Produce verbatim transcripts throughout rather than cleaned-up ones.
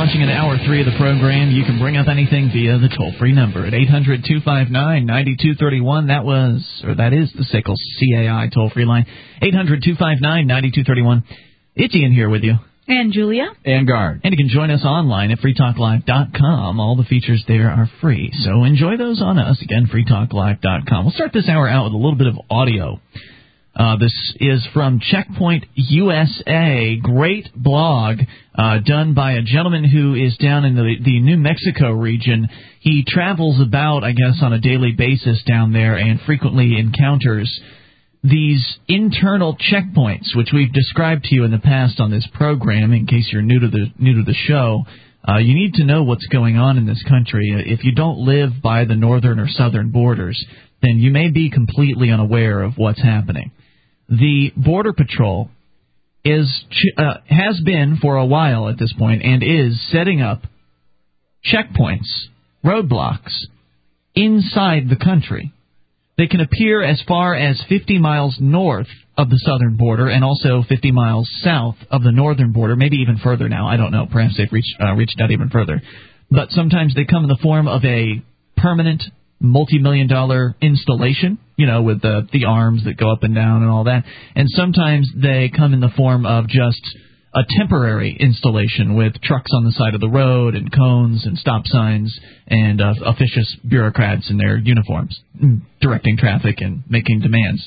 launching in hour three of the program. You can bring up anything via the toll-free number at eight hundred two five nine nine two three one. That was, or that is the S I C L C A I toll-free line. eight hundred two five nine nine two three one. It's Ian here with you. And Julia. And Guard. And you can join us online at free talk live dot com. All the features there are free, so enjoy those on us. Again, free talk live dot com. We'll start this hour out with a little bit of audio. Uh, this is from Checkpoint U S A. Great blog uh, done by a gentleman who is down in the, the New Mexico region. He travels about, I guess, on a daily basis down there and frequently encounters these internal checkpoints, which we've described to you in the past on this program. In case you're new to the new to the show, uh, you need to know what's going on in this country. If you don't live by the northern or southern borders, then you may be completely unaware of what's happening. The Border Patrol is uh, has been for a while at this point and is setting up checkpoints, roadblocks, inside the country. They can appear as far as fifty miles north of the southern border and also fifty miles south of the northern border, maybe even further now. I don't know. Perhaps they've reached, uh, reached out even further. But sometimes they come in the form of a permanent multi-million dollar installation, you know, with the, the arms that go up and down and all that. And sometimes they come in the form of just a temporary installation with trucks on the side of the road and cones and stop signs and uh, officious bureaucrats in their uniforms directing traffic and making demands.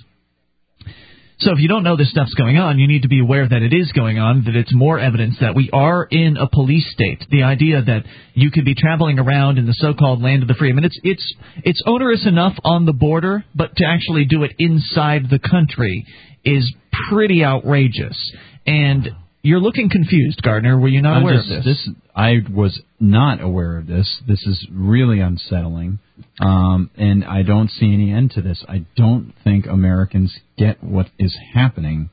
So if you don't know this stuff's going on, you need to be aware that it is going on, that it's more evidence that we are in a police state. The idea that you could be traveling around in the so-called land of the free. I mean, it's it's it's onerous enough on the border, but to actually do it inside the country is pretty outrageous. And you're looking confused, Gardner. Were you not I'm aware just, of this? this? I was not aware of this. This is really unsettling, um, and I don't see any end to this. I don't think Americans get what is happening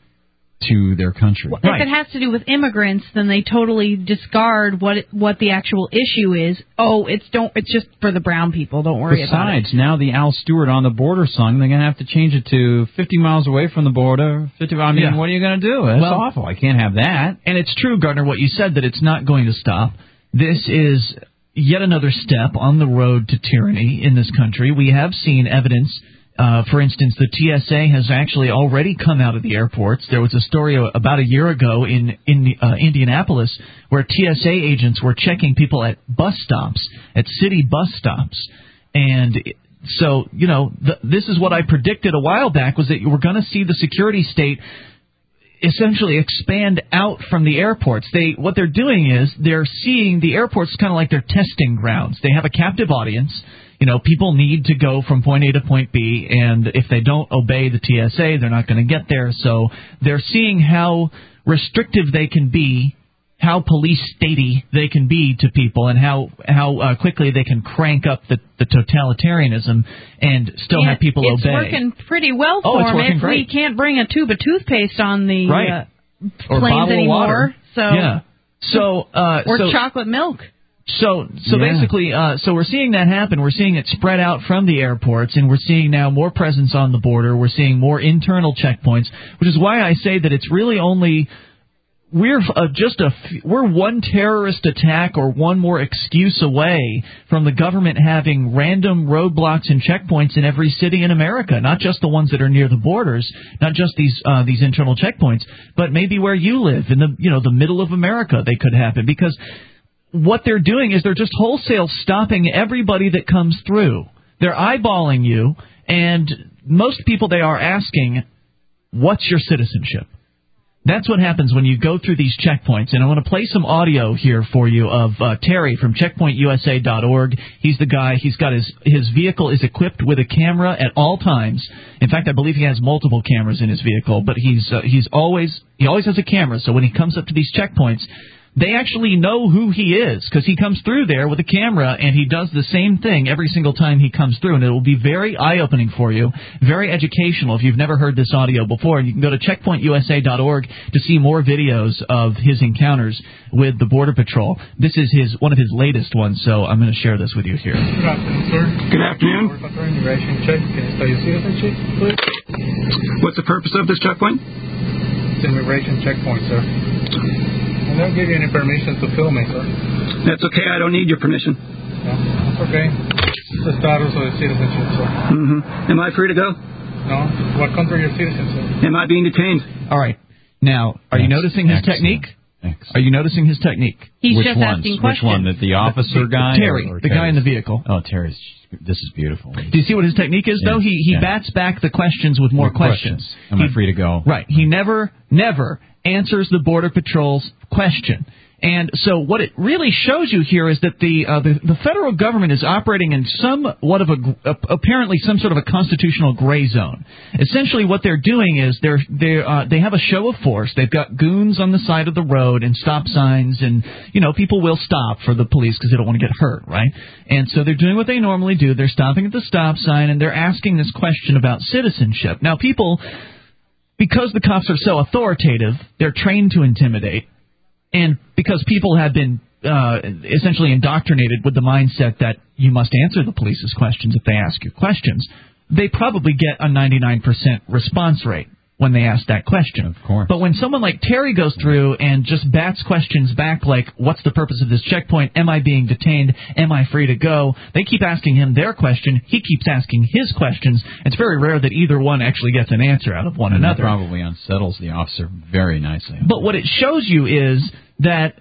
to their country. Well, if it has to do with immigrants, then they totally discard what it, what the actual issue is. Oh, it's don't. It's just for the brown people. Don't worry Besides, about it. Besides, now the Al Stewart on the border song, they're going to have to change it to fifty miles away from the border. fifty. I mean, yeah. What are you going to do? That's well, awful. I can't have that. And it's true, Gardner, what you said, that it's not going to stop. This is yet another step on the road to tyranny in this country. We have seen evidence. Uh, for instance, the T S A has actually already come out of the airports. There was a story about a year ago in, in uh, Indianapolis where T S A agents were checking people at bus stops, at city bus stops. And so, you know, the, this is what I predicted a while back, was that you were going to see the security state essentially expand out from the airports. They what they're doing is they're seeing the airports kind of like their testing grounds. They have a captive audience. You know, people need to go from point A to point B, and if they don't obey the T S A, they're not going to get there. So they're seeing how restrictive they can be, how police-statey they can be to people, and how how uh, quickly they can crank up the, the totalitarianism and still yeah, have people it's obey. It's working pretty well oh, for it's them. working If great. we can't bring a tube of toothpaste on the right. uh, or planes anymore, water. so yeah. So uh, or so, chocolate milk. So, so yeah. basically, uh, so we're seeing that happen. We're seeing it spread out from the airports, and we're seeing now more presence on the border. We're seeing more internal checkpoints, which is why I say that it's really only we're uh, just a we're one terrorist attack or one more excuse away from the government having random roadblocks and checkpoints in every city in America, not just the ones that are near the borders, not just these uh, these internal checkpoints, but maybe where you live in the you know the middle of America they could happen, because what they're doing is they're just wholesale stopping everybody that comes through. They're eyeballing you, and most people they are asking, what's your citizenship? That's what happens when you go through these checkpoints. And I want to play some audio here for you of uh, Terry from checkpoint U S A dot org. He's the guy. He's got his his vehicle is equipped with a camera at all times. In fact, I believe he has multiple cameras in his vehicle, but he's uh, he's always he always has a camera. So when he comes up to these checkpoints, they actually know who he is, because he comes through there with a camera, and he does the same thing every single time he comes through. And it will be very eye-opening for you, very educational if you've never heard this audio before. And you can go to checkpoint U S A dot org to see more videos of his encounters with the Border Patrol. This is his one of his latest ones, so I'm going to share this with you here. Good afternoon, sir. Good afternoon. Immigration check. Can you spell your citizenship, please? What's the purpose of this checkpoint? It's an immigration checkpoint, sir. I don't give you any permission to film me, sir. That's okay. I don't need your permission. No, that's okay. It's the status of the citizenship, sir. Mm-hmm. Am I free to go? No. What country are you citizen, sir? Am I being detained? All right. Now, are you noticing his Excellent. technique? Excellent. Are you noticing his technique? He's Which just ones? asking Which questions. one? The, the officer guy? Terry, or, or the guy in the vehicle. Oh, Terry's. This is beautiful. Do you see what his technique is, Yeah, though? He he yeah. bats back the questions with more More questions. questions. Am He- I free to go? Right. He never, never answers the Border Patrol's question. And so what it really shows you here is that the uh, the, the federal government is operating in somewhat of a uh, apparently some sort of a constitutional gray zone. Essentially, what they're doing is they're they uh, they have a show of force. They've got goons on the side of the road and stop signs, and you know people will stop for the police because they don't want to get hurt, right? And so they're doing what they normally do. They're stopping at the stop sign and they're asking this question about citizenship. Now, people, because the cops are so authoritative, they're trained to intimidate. And because people have been uh, essentially indoctrinated with the mindset that you must answer the police's questions if they ask you questions, they probably get a ninety-nine percent response rate when they ask that question. Of course. But when someone like Terry goes through and just bats questions back like, what's the purpose of this checkpoint? Am I being detained? Am I free to go? They keep asking him their question. He keeps asking his questions. It's very rare that either one actually gets an answer out of one And that another. probably unsettles the officer very nicely. But what it shows you is that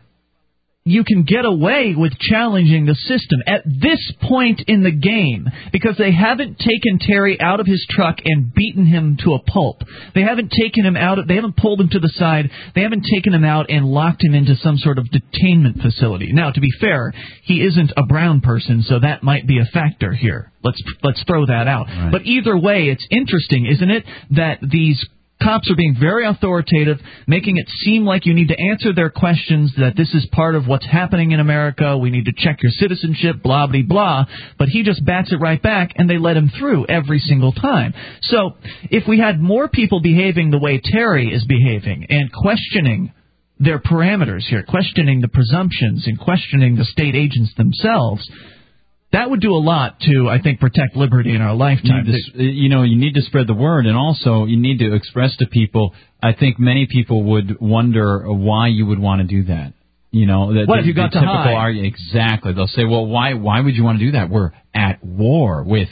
you can get away with challenging the system at this point in the game because they haven't taken Terry out of his truck and beaten him to a pulp. They haven't taken him out. They haven't pulled him to the side. They haven't taken him out and locked him into some sort of detainment facility. Now, to be fair, he isn't a brown person, so that might be a factor here. Let's let's throw that out. Right. But either way, it's interesting, isn't it, that these cops are being very authoritative, making it seem like you need to answer their questions, that this is part of what's happening in America, we need to check your citizenship, blah, blah, blah. But he just bats it right back, and they let him through every single time. So if we had more people behaving the way Terry is behaving and questioning their parameters here, questioning the presumptions and questioning the state agents themselves, that would do a lot to, I think, protect liberty in our lifetime. You, need to, you know, you need to spread the word, and also you need to express to people. I think many people would wonder why you would want to do that. You know, that what the, have you got the to typical hide? Argument, exactly. They'll say, "Well, why? Why would you want to do that? We're at war with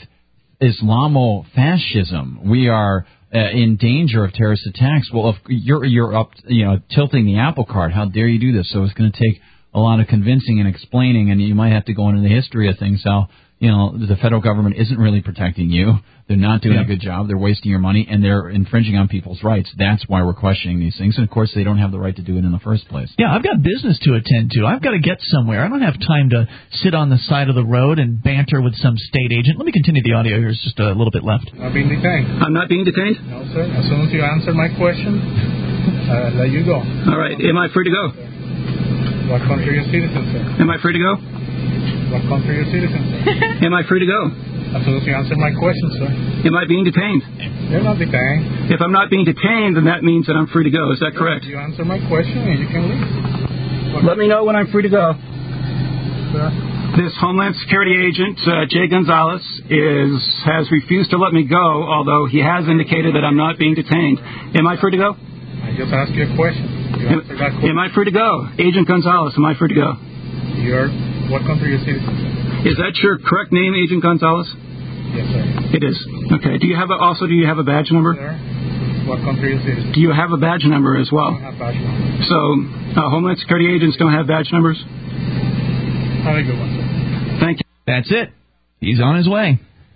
Islamofascism. We are uh, in danger of terrorist attacks." Well, if you're you're up, you know, tilting the apple cart. How dare you do this? So it's going to take a lot of convincing and explaining, and you might have to go into the history of things, how, you know, the federal government isn't really protecting you. They're not doing yeah. a good job. They're wasting your money, and they're infringing on people's rights. That's why we're questioning these things. And, of course, they don't have the right to do it in the first place. Yeah, I've got business to attend to. I've got to get somewhere. I don't have time to sit on the side of the road and banter with some state agent. Let me continue the audio. Here's just a little bit left. Not being detained. I'm not being detained? No, sir. As soon as you answer my question, uh, let you go. All right. Am I free to go? What country are you citizen, sir? Am I free to go? What country are you citizen, sir? Am I free to go? As soon as you answer my question, sir. Am I being detained? You're not detained. If I'm not being detained, then that means that I'm free to go. Is that correct? You answer my question and you can leave. Let me know when I'm free to go. Sir? This Homeland Security agent, uh, Jay Gonzalez, is has refused to let me go, although he has indicated that I'm not being detained. Am I free to go? I just asked you a question. You Am, answer that question. am I free to go? Agent Gonzalez, am I free to go? You're, what country are you citizen, sir? Is that your correct name, Agent Gonzalez? Yes, sir. It is. Okay. Do you have a, also, do you have a badge number? Sir, what country are you citizen? Do you have a badge number as I well? don't have badge number. So, uh, Homeland Security agents don't have badge numbers? Have a good one, sir. Thank you. That's it. He's on his way.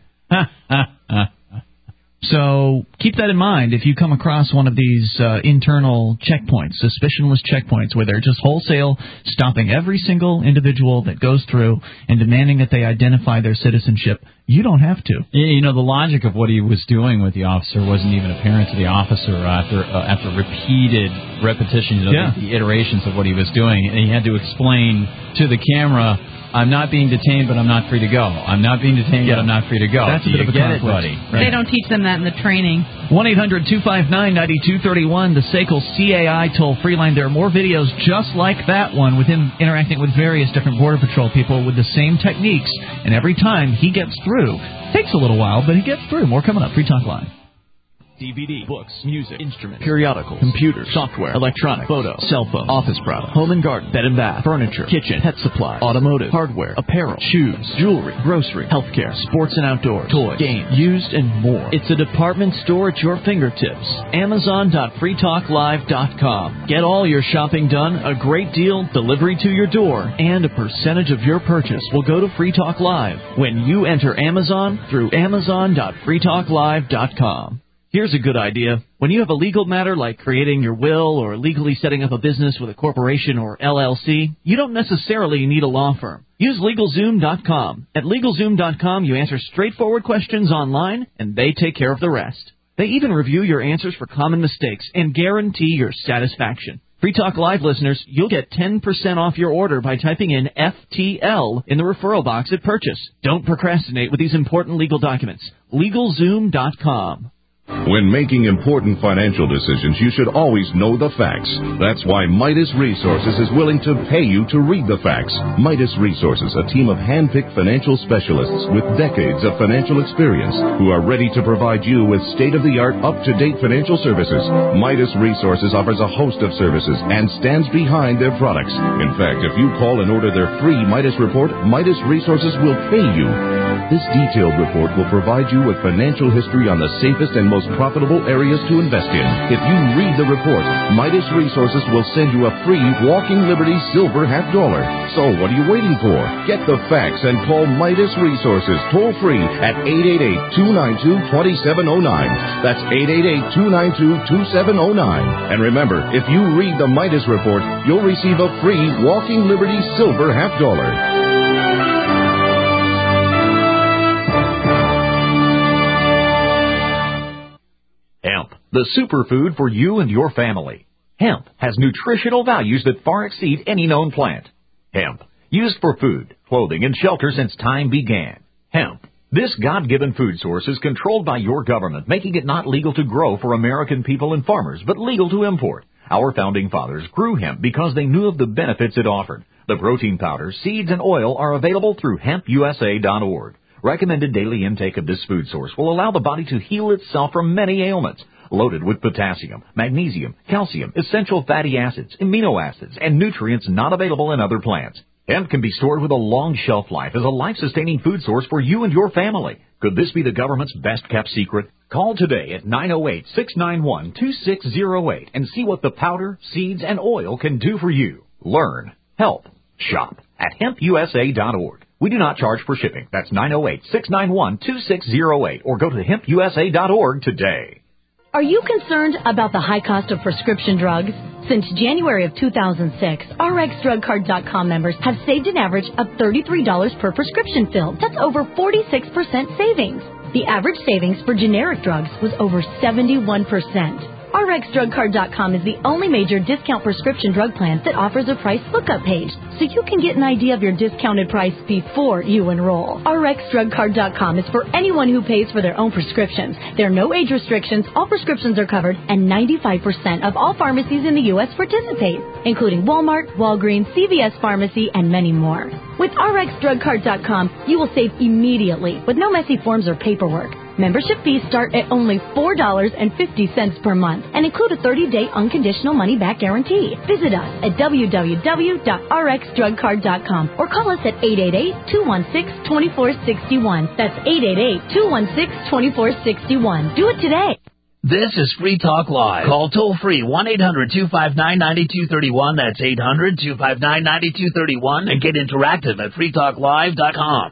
So keep that in mind if you come across one of these uh, internal checkpoints, suspicionless checkpoints, where they're just wholesale stopping every single individual that goes through and demanding that they identify their citizenship. You don't have to. You know, the logic of what he was doing with the officer wasn't even apparent to the officer after uh, after repeated repetitions of Yeah. the, the iterations of what he was doing. And he had to explain to the camera, I'm not being detained, but I'm not free to go. I'm not being detained, Yeah. but I'm not free to go. That's a Do bit you of a get it, conflict. buddy? They don't teach them that in the training. one eight hundred two five nine nine two three one, the S A C L C A I toll-free line. There are more videos just like that one with him interacting with various different Border Patrol people with the same techniques. And every time he gets through, takes a little while, but he gets through. More coming up. Free Talk Live. D V D, books, music, instruments, periodicals, computers, software, electronic, photo, cell phone, office product, home and garden, bed and bath, furniture, kitchen, pet supply, automotive, hardware, apparel, shoes, jewelry, grocery, healthcare, sports and outdoor, toys, games, used, and more. It's a department store at your fingertips. Amazon dot free talk live dot com. Get all your shopping done, a great deal, delivery to your door, and a percentage of your purchase will go to Free Talk Live when you enter Amazon through Amazon dot free talk live dot com. Here's a good idea. When you have a legal matter like creating your will or legally setting up a business with a corporation or L L C, you don't necessarily need a law firm. Use LegalZoom dot com. At LegalZoom dot com, you answer straightforward questions online, and they take care of the rest. They even review your answers for common mistakes and guarantee your satisfaction. Free Talk Live listeners, you'll get ten percent off your order by typing in F T L in the referral box at purchase. Don't procrastinate with these important legal documents. LegalZoom dot com. When making important financial decisions, you should always know the facts. That's why Midas Resources is willing to pay you to read the facts. Midas Resources, a team of hand-picked financial specialists with decades of financial experience who are ready to provide you with state-of-the-art, up-to-date financial services. Midas Resources offers a host of services and stands behind their products. In fact, if you call and order their free Midas report, Midas Resources will pay you. This detailed report will provide you with financial history on the safest and most profitable areas to invest in. If you read the report, Midas Resources will send you a free Walking Liberty silver half dollar. So what are you waiting for? Get the facts and call Midas Resources toll free at eight eight eight, two nine two, two seven zero nine. That's eight eight eight, two nine two, two seven zero nine. And remember, if you read the Midas report, you'll receive a free Walking Liberty silver half dollar. Hemp, the superfood for you and your family. Hemp has nutritional values that far exceed any known plant. Hemp, used for food, clothing, and shelter since time began. Hemp, this God-given food source is controlled by your government, making it not legal to grow for American people and farmers, but legal to import. Our founding fathers grew hemp because they knew of the benefits it offered. The protein powder, seeds, and oil are available through hemp U S A dot org. Recommended daily intake of this food source will allow the body to heal itself from many ailments. Loaded with potassium, magnesium, calcium, essential fatty acids, amino acids, and nutrients not available in other plants. Hemp can be stored with a long shelf life as a life-sustaining food source for you and your family. Could this be the government's best-kept secret? Call today at nine oh eight, six nine one, two six zero eight and see what the powder, seeds, and oil can do for you. Learn, help, shop at hemp U S A dot org. We do not charge for shipping. That's nine oh eight, six nine one, two six zero eight or go to hemp U S A dot org today. Are you concerned about the high cost of prescription drugs? Since January of two thousand six, R X drug card dot com members have saved an average of thirty-three dollars per prescription filled. That's over forty-six percent savings. The average savings for generic drugs was over seventy-one percent. R X drug card dot com is the only major discount prescription drug plan that offers a price lookup page, so you can get an idea of your discounted price before you enroll. R X drug card dot com is for anyone who pays for their own prescriptions. There are no age restrictions, all prescriptions are covered, and ninety-five percent of all pharmacies in the U S participate, including Walmart, Walgreens, C V S Pharmacy, and many more. With R X drug card dot com, you will save immediately with no messy forms or paperwork. Membership fees start at only four dollars and fifty cents per month and include a thirty-day unconditional money-back guarantee. Visit us at w w w dot r x drug card dot com or call us at eight eight eight, two one six, two four six one. That's eight eight eight, two one six, two four six one. Do it today. This is Free Talk Live. Call toll-free one eight hundred, two five nine, nine two three one. That's eight hundred, two five nine, nine two three one. And get interactive at free talk live dot com.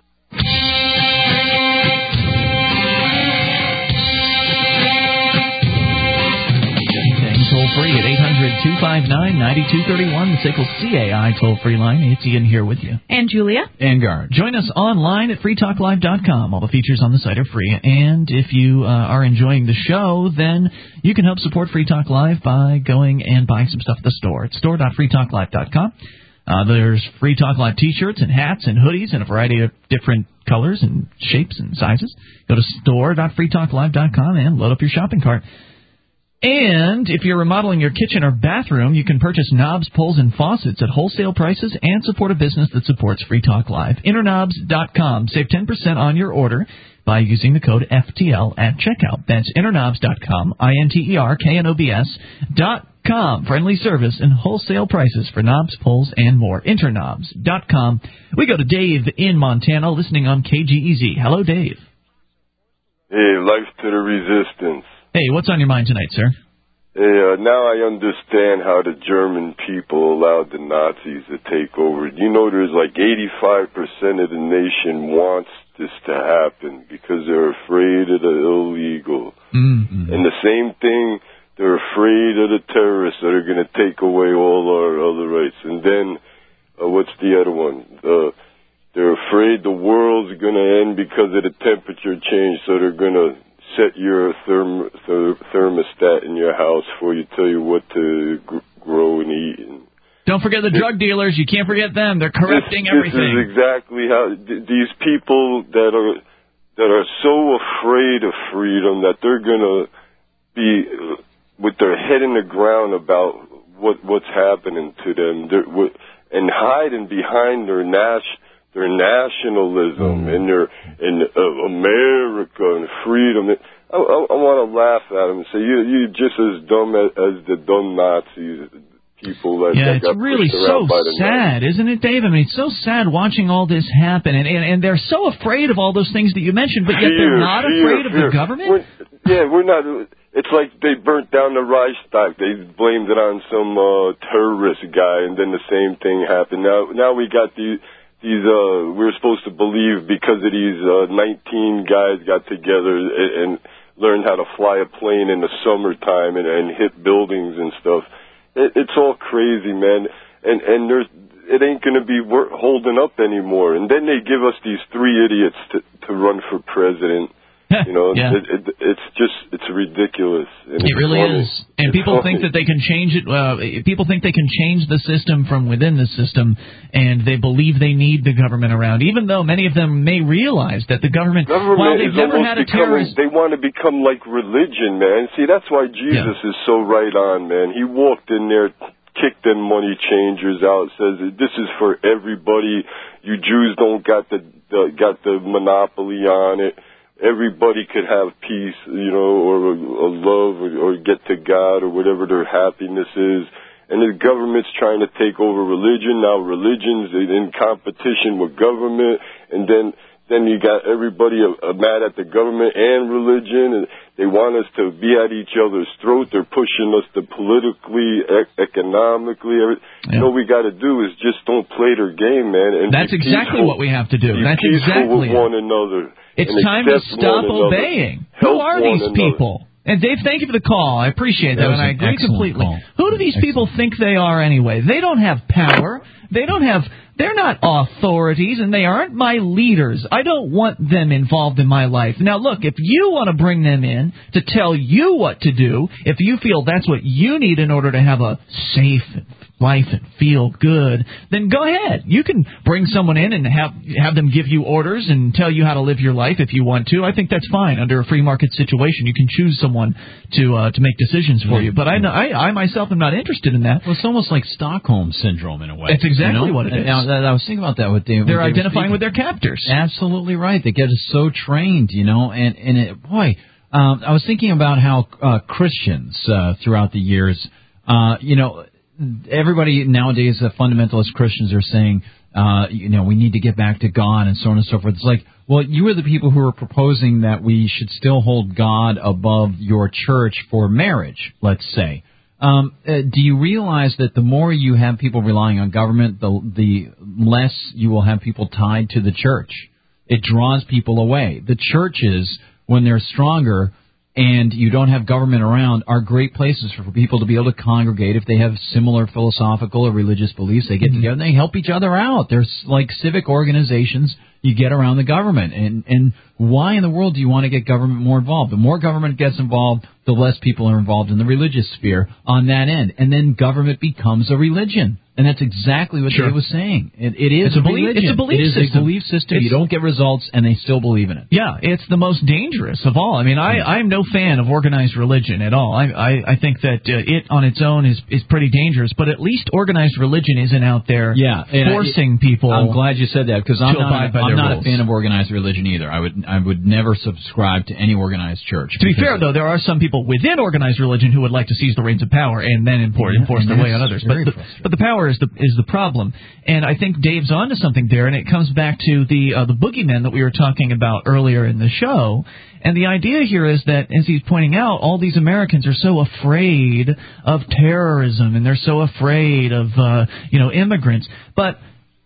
Toll-free at eight hundred, two five nine, nine two three one, the S A C L C A I toll-free line. It's Ian here with you. And Julia. And Gar. Join us online at free talk live dot com. All the features on the site are free. And if you uh, are enjoying the show, then you can help support Free Talk Live by going and buying some stuff at the store. It's store dot free talk live dot com. Uh, there's Free Talk Live T-shirts and hats and hoodies and a variety of different colors and shapes and sizes. Go to store dot free talk live dot com and load up your shopping cart. And if you're remodeling your kitchen or bathroom, you can purchase knobs, pulls, and faucets at wholesale prices and support a business that supports Free Talk Live. Interknobs dot com. Save ten percent on your order. by using the code F T L at checkout. That's interknobs dot com, I N T E R K N O B S dot com. Friendly service and wholesale prices for knobs, pulls, and more. interknobs dot com. We go to Dave in Montana, listening on K G E Z. Hello, Dave. Hey, life to the resistance. Hey, what's on your mind tonight, sir? Hey, uh, now I understand how the German people allowed the Nazis to take over. You know, there's like eighty-five percent of the nation wants this to happen because they're afraid of the illegal. Mm-hmm. And the same thing, they're afraid of the terrorists that are going to take away all our other rights. And then, uh, what's the other one? Uh, they're afraid the world's going to end because of the temperature change, so they're going to set your therm- th- thermostat in your house for you, tell you what to g- grow and eat. And don't forget the this, drug dealers. You can't forget them. They're corrupting this, everything. This is exactly how th- these people that are that are so afraid of freedom that they're gonna be uh, with their head in the ground about what what's happening to them, they're, w- and hiding behind their nas- their nationalism mm. and their and uh, America and freedom. I, I, I want to laugh at them and say you you're just as dumb as, as the dumb Nazis. People that, yeah, that it's got really so sad, Nazis. Isn't it, Dave? I mean, it's so sad watching all this happen, and, and and they're so afraid of all those things that you mentioned, but yet fear, they're not fear, afraid fear. of the government. We're, yeah, we're not. It's like they burnt down the Reichstag. They blamed it on some uh, terrorist guy, and then the same thing happened. Now, now we got these. These uh, we're supposed to believe because of these uh, nineteen guys got together and, and learned how to fly a plane in the summertime and, and hit buildings and stuff. It, it's all crazy, man. And and there's it ain't going to be wor- holding up anymore. And then they give us these three idiots to to run for president. You know, yeah. it, it, it's just, it's ridiculous. And it it's really funny. is. And it's people funny. think that they can change it. Uh, people think they can change the system from within the system, and they believe they need the government around, even though many of them may realize that the government, government while they've is never had a becoming, terrorist... They want to become like religion, man. See, that's why Jesus yeah. is so right on, man. He walked in there, kicked them money changers out, says this is for everybody. You Jews don't got the, the got the monopoly on it. Everybody could have peace, you know, or a, a love, or, or get to God, or whatever their happiness is. And the government's trying to take over religion. Now religion's in competition with government, and then then you got everybody uh, mad at the government and religion, and they want us to be at each other's throat. They're pushing us to politically, e- economically. Every, yeah. You know, what we got to do is just don't play their game, man. And That's exactly peaceful, what we have to do. be That's peaceful exactly with one another. It's and time to stop obeying. Who are these another. people? And Dave, thank you for the call. I appreciate that, that and I an agree completely. Call. Who do these excellent. people think they are anyway? They don't have power. They don't have. They're not authorities, and they aren't my leaders. I don't want them involved in my life. Now, look, if you want to bring them in to tell you what to do, if you feel that's what you need in order to have a safe life and feel good, then go ahead. You can bring someone in and have have them give you orders and tell you how to live your life if you want to. I think that's fine. Under a free market situation, you can choose someone to uh, to make decisions for you. But I, I I myself am not interested in that. Well, it's almost like Stockholm syndrome in a way. That's exactly you know? what it is. Now, I was thinking about that with Dave. They're with identifying with their captors. Absolutely right. They get us so trained, you know, and and it, boy, um, I was thinking about how uh, Christians uh, throughout the years, uh, you know. Everybody nowadays, uh, fundamentalist Christians are saying, uh, you know, we need to get back to God and so on and so forth. It's like, well, you are the people who are proposing that we should still hold God above your church for marriage, let's say. Um, uh, do you realize that the more you have people relying on government, the, the less you will have people tied to the church? It draws people away. The churches, when they're stronger, and you don't have government around, are great places for people to be able to congregate. If they have similar philosophical or religious beliefs, they get mm-hmm. together and they help each other out. There's like civic organizations you get around the government. And, and why in the world do you want to get government more involved? The more government gets involved, the less people are involved in the religious sphere on that end. And then government becomes a religion. And that's exactly what sure. Dave was saying. It, it is it's a belief. religion. It's a belief it is system. a belief system. It's, you don't get results, and they still believe in it. Yeah, it's the most dangerous of all. I mean, I, I'm no fan of organized religion at all. I, I, I think that uh, it on its own is, is pretty dangerous. But at least organized religion isn't out there yeah, forcing I, people. I'm glad you said that because I'm not, abide by I'm their not rules. a fan of organized religion either. I would I I would never subscribe to any organized church. To be fair, though, there are some people within organized religion who would like to seize the reins of power and then enforce, Yeah, enforce and their way that's on others. But very the, frustrating. but the power is the is the problem. And I think Dave's onto something there, and it comes back to the uh, the boogeyman that we were talking about earlier in the show. And the idea here is that, as he's pointing out, all these Americans are so afraid of terrorism, and they're so afraid of uh, you know immigrants. But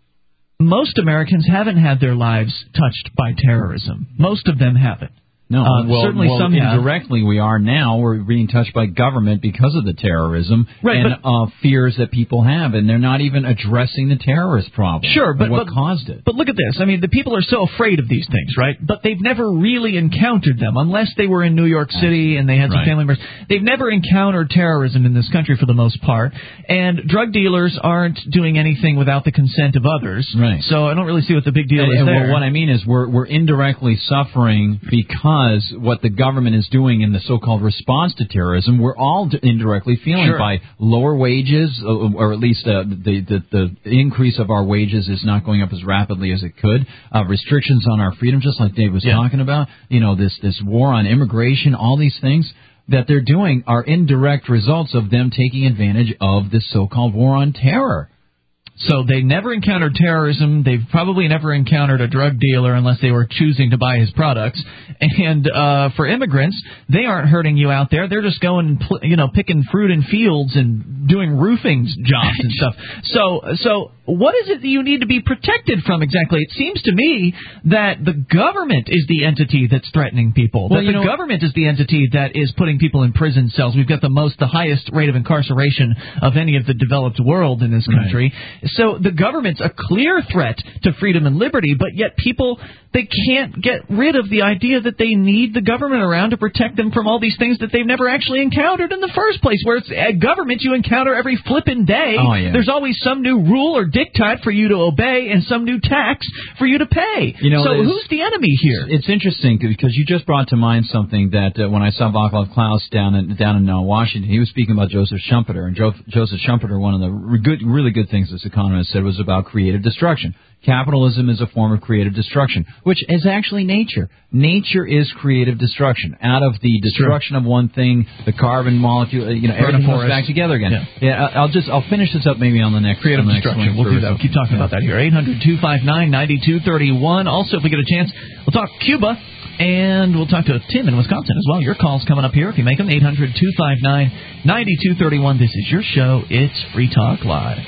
most Americans haven't had their lives touched by terrorism. Most of them haven't. No, uh, well, certainly well, some have. indirectly we are now. We're being touched by government because of the terrorism Right, and but- uh, fears that people have, and they're not even addressing the terrorist problem. Sure, but what but, caused it? But look at this. I mean, the people are so afraid of these things, right? But they've never really encountered them, unless they were in New York City and they had some Right. family members. They've never encountered terrorism in this country for the most part, and drug dealers aren't doing anything without the consent of others. Right. So I don't really see what the big deal And, is and there. well, what I mean is we're we're indirectly suffering because what the government is doing in the so-called response to terrorism, we're all d- indirectly feeling Sure. by lower wages, uh, or at least uh, the, the the increase of our wages is not going up as rapidly as it could. Uh, restrictions on our freedom, just like Dave was Yeah. talking about. You know, this this war on immigration, all these things that they're doing are indirect results of them taking advantage of this so-called war on terror. So they never encountered terrorism. They've probably never encountered a drug dealer unless they were choosing to buy his products. And uh, for immigrants, they aren't hurting you out there. They're just going and pl- you know picking fruit in fields and doing roofing jobs and stuff. So so what is it that you need to be protected from exactly? It seems to me that the government is the entity that's threatening people. Well, that you the know- government is the entity that is putting people in prison cells. We've got the most, the highest rate of incarceration of any of the developed world in this country. So the government's a clear threat to freedom and liberty, but yet people, they can't get rid of the idea that they need the government around to protect them from all these things that they've never actually encountered in the first place, where it's a government you encounter every flippin' day. Oh, yeah. There's always some new rule or diktat for you to obey and some new tax for you to pay. You know, so it's- who's the enemy here? It's interesting because you just brought to mind something that uh, when I saw Václav Klaus down in down in uh, Washington, he was speaking about Joseph Schumpeter, and jo- Joseph Schumpeter, one of the re- good, really good things this economist said was about creative destruction. Capitalism is a form of creative destruction, which is actually nature. Nature is creative destruction. Out of the destruction of one thing, the carbon molecule, uh, you know, Burn a everything goes forest. back together again. Yeah. Yeah, I- I'll just I'll finish this up maybe on the next Creative on the next destruction. swing We'll do through. that. We'll keep talking about that here. eight hundred two five nine nine two three one. Also, if we get a chance, we'll talk Cuba, and we'll talk to Tim in Wisconsin as well. Your call's coming up here if you make them. eight hundred two five nine nine two three one. This is your show. It's Free Talk Live.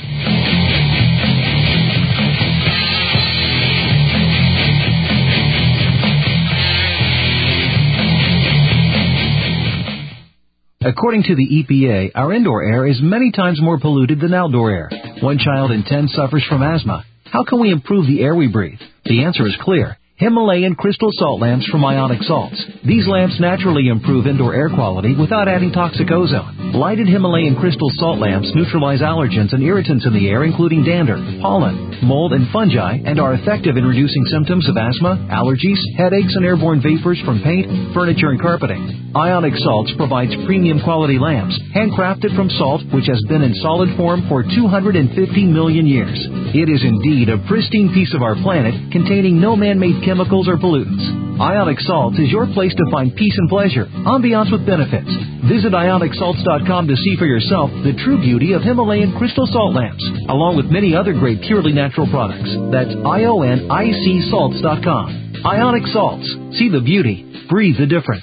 According to the E P A, our indoor air is many times more polluted than outdoor air. One child in ten suffers from asthma. How can we improve the air we breathe? The answer is clear. Himalayan crystal salt lamps from Ionic Salts. These lamps naturally improve indoor air quality without adding toxic ozone. Lighted Himalayan crystal salt lamps neutralize allergens and irritants in the air, including dander, pollen, mold, and fungi, and are effective in reducing symptoms of asthma, allergies, headaches, and airborne vapors from paint, furniture, and carpeting. Ionic Salts provides premium quality lamps, handcrafted from salt, which has been in solid form for two hundred fifty million years. It is indeed a pristine piece of our planet, containing no man-made chemicals or pollutants. Ionic Salts is your place to find peace and pleasure, ambiance with benefits. Visit ionic salts dot com to see for yourself the true beauty of Himalayan crystal salt lamps, along with many other great purely natural products. That's I O N I C salts dot com. Ionic Salts. See the beauty. Breathe the difference.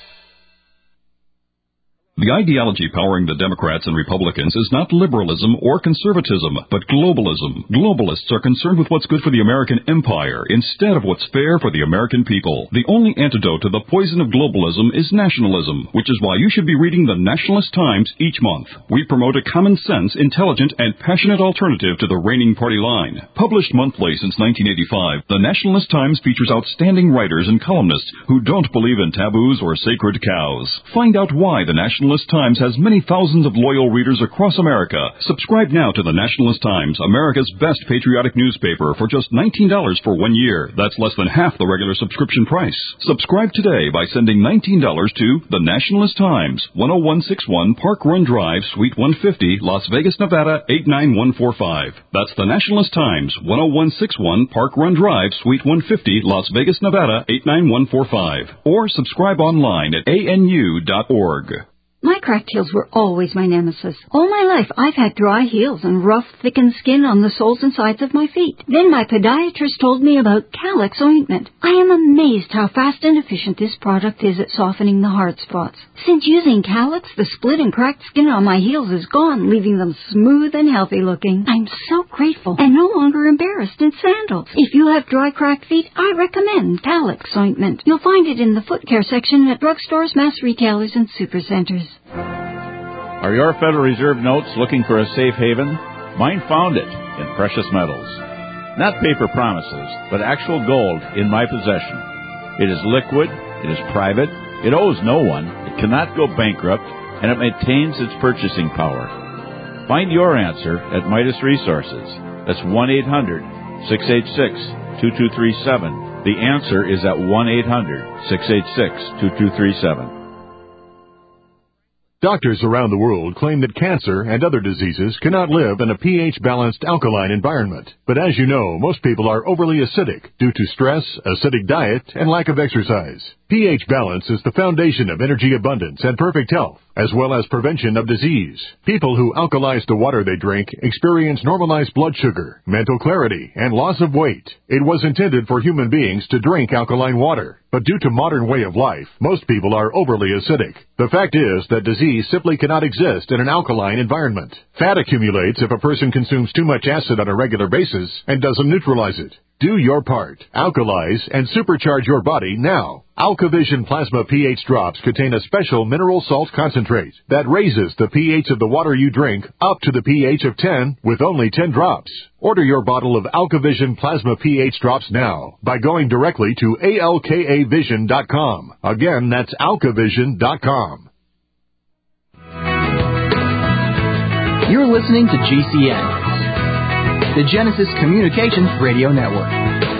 The ideology powering the Democrats and Republicans is not liberalism or conservatism, but globalism. Globalists are concerned with what's good for the American empire instead of what's fair for the American people. The only antidote to the poison of globalism is nationalism, which is why you should be reading the Nationalist Times each month. We promote a common sense, intelligent, and passionate alternative to the reigning party line. Published monthly since nineteen eighty-five, the Nationalist Times features outstanding writers and columnists who don't believe in taboos or sacred cows. Find out why the Nationalist Nationalist Times has many thousands of loyal readers across America. Subscribe now to the Nationalist Times, America's best patriotic newspaper, for just nineteen dollars for one year. That's less than half the regular subscription price. Subscribe today by sending nineteen dollars to The Nationalist Times, one oh one six one Park Run Drive, Suite one fifty, Las Vegas, Nevada, eight nine one four five. That's The Nationalist Times, one oh one six one Park Run Drive, Suite one fifty, Las Vegas, Nevada, eight nine one four five. Or subscribe online at A N U dot org. My cracked heels were always my nemesis. All my life, I've had dry heels and rough, thickened skin on the soles and sides of my feet. Then my podiatrist told me about Calyx ointment. I am amazed how fast and efficient this product is at softening the hard spots. Since using Calyx, the split and cracked skin on my heels is gone, leaving them smooth and healthy looking. I'm so grateful and no longer embarrassed in sandals. If you have dry, cracked feet, I recommend Calyx ointment. You'll find it in the foot care section at drugstores, mass retailers, and supercenters. Are your Federal Reserve notes looking for a safe haven? Mine found it in precious metals. Not paper promises, but actual gold in my possession. It is liquid, it is private, it owes no one, it cannot go bankrupt, and it maintains its purchasing power. Find your answer at Midas Resources. That's one eight hundred six eight six two two three seven. The answer is at one eight hundred six eight six two two three seven. Doctors around the world claim that cancer and other diseases cannot live in a pH-balanced alkaline environment. But as you know, most people are overly acidic due to stress, acidic diet, and lack of exercise. pH balance is the foundation of energy abundance and perfect health, as well as prevention of disease. People who alkalize the water they drink experience normalized blood sugar, mental clarity, and loss of weight. It was intended for human beings to drink alkaline water, but due to modern way of life, most people are overly acidic. The fact is that disease simply cannot exist in an alkaline environment. Fat accumulates if a person consumes too much acid on a regular basis and doesn't neutralize it. Do your part. Alkalize and supercharge your body now. AlkaVision Plasma pH drops contain a special mineral salt concentrate that raises the pH of the water you drink up to the pH of ten with only ten drops. Order your bottle of AlkaVision Plasma pH drops now by going directly to A L K A vision dot com. Again, that's alkavision dot com. You're listening to G C N, the Genesis Communications Radio Network.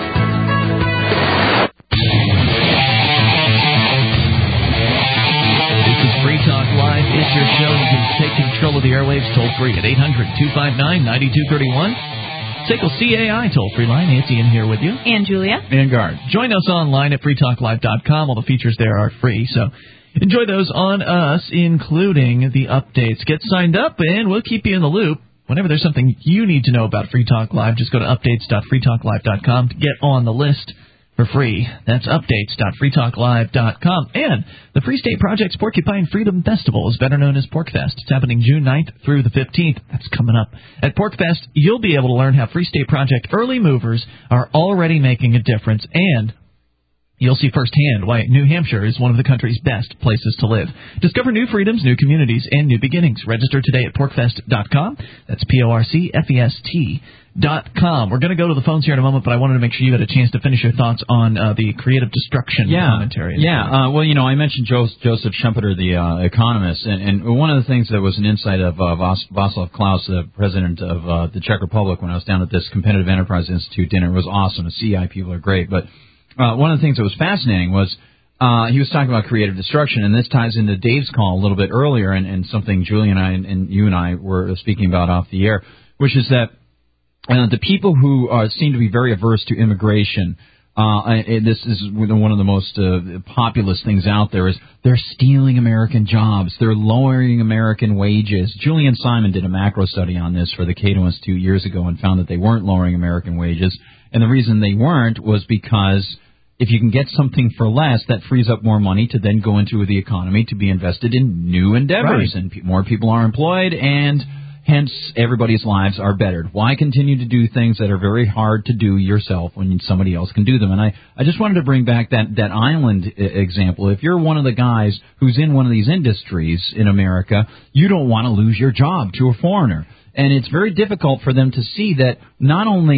Free Talk Live is your show. You can take control of the airwaves toll free at eight hundred two five nine nine two three one. S A C L C A I toll free line. Nancy in here with you. And Julia. And Guard. Join us online at free talk live dot com. All the features there are free, so enjoy those on us, including the updates. Get signed up, and we'll keep you in the loop. Whenever there's something you need to know about Free Talk Live, just go to updates dot free talk live dot com to get on the list for free. That's updates dot free talk live dot com. And the Free State Project's Porcupine Freedom Festival is better known as PorcFest. It's happening June ninth through the fifteenth. That's coming up. At PorcFest, you'll be able to learn how Free State Project early movers are already making a difference, and you'll see firsthand why New Hampshire is one of the country's best places to live. Discover new freedoms, new communities, and new beginnings. Register today at porc fest dot com. That's P O R C F E S T dot com. We're going to go to the phones here in a moment, but I wanted to make sure you had a chance to finish your thoughts on uh, the creative destruction yeah, commentary. Yeah, uh, well, you know, I mentioned Joseph, Joseph Schumpeter, the uh, economist, and, and one of the things that was an insight of uh, Vas- Václav Klaus, the president of uh, the Czech Republic, when I was down at this Competitive Enterprise Institute dinner. It was awesome. The C I people are great, but Uh, one of the things that was fascinating was uh, he was talking about creative destruction, and this ties into Dave's call a little bit earlier, and, and something Julie and I and, and you and I were speaking about off the air, which is that uh, the people who uh, seem to be very averse to immigration, uh, and this is one of the most uh, populist things out there, is they're stealing American jobs, they're lowering American wages. Julian Simon did a macro study on this for the Cato Institute years ago and found that they weren't lowering American wages, and the reason they weren't was because if you can get something for less, that frees up more money to then go into the economy to be invested in new endeavors. Right. And pe- more people are employed, and hence everybody's lives are bettered. Why continue to do things that are very hard to do yourself when somebody else can do them? And I, I just wanted to bring back that, that island I- example. If you're one of the guys who's in one of these industries in America, you don't want to lose your job to a foreigner. And it's very difficult for them to see that not only